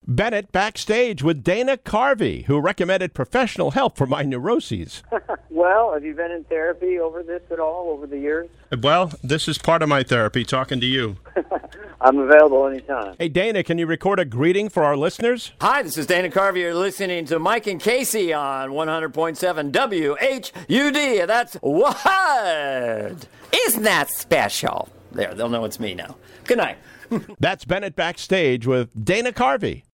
Bennett backstage with Dana Carvey, who recommended professional help for my neuroses. Well, have you been in therapy over this at all over the years? Well, this is part of my therapy, talking to you. I'm available anytime. Hey, Dana, can you record a greeting for our listeners? Hi, this is Dana Carvey. You're listening to Mike and Casey on 100.7 WHUD. That's what? Isn't that special? There, they'll know it's me now. Good night. That's Bennett backstage with Dana Carvey.